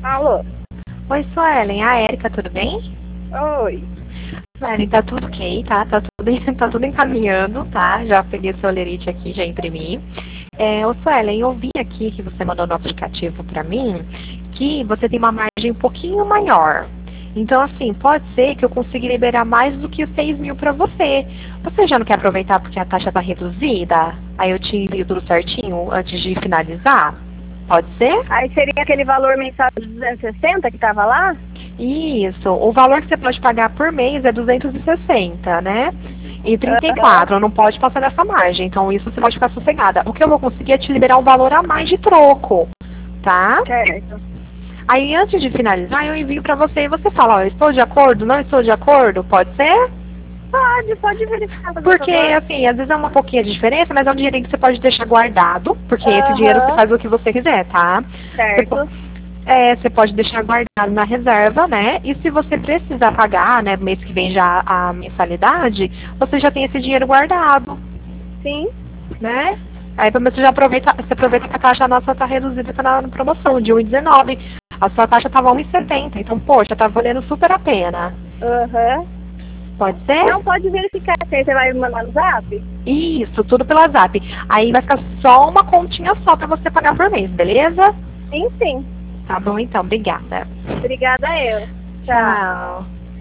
Alô? Oi, Suelen. A Érica, tudo bem? Oi. Suelen, tá tudo ok, tá? Tá tudo encaminhando, tá? Já peguei seu lerite aqui, já imprimi. Ô, Suelen, eu vi aqui que você mandou no aplicativo pra mim que você tem uma margem um pouquinho maior. Então, assim, pode ser que eu consiga liberar mais do que os 6 mil pra você. Você já não quer aproveitar porque a taxa tá reduzida? Aí eu te envio tudo certinho antes de finalizar? Pode ser? Aí seria aquele valor mensal de 260 que tava lá? Isso. O valor que você pode pagar por mês é 260, né? E Aham. 34, não pode passar dessa margem. Então isso você pode ficar sossegada. O que eu vou conseguir é te liberar um valor a mais de troco, tá? Certo. Aí antes de finalizar, eu envio pra você e você fala, ó, estou de acordo, não estou de acordo, pode ser? Pode verificar, por Porque, favor. assim, às vezes é uma pouquinha de diferença, mas é um dinheirinho que você pode deixar guardado, porque esse dinheiro você Aham. faz o que você quiser, tá? Você, Certo. você pode deixar guardado na reserva, né? E se você precisar pagar, né, mês que vem já a mensalidade, você já tem esse dinheiro guardado, Sim. né? Aí pelo menos você aproveita que a taxa nossa tá reduzida, tá na promoção, de 1,19. A sua taxa tava 1,70, então, poxa, tá valendo super a pena. Aham. Pode ser? Não, pode verificar. Você vai me mandar no zap? Isso, tudo pela Zap. Aí vai ficar só uma continha só pra você pagar por mês, beleza? Sim, sim. Tá bom então, obrigada. Obrigada eu. Tchau. Tchau.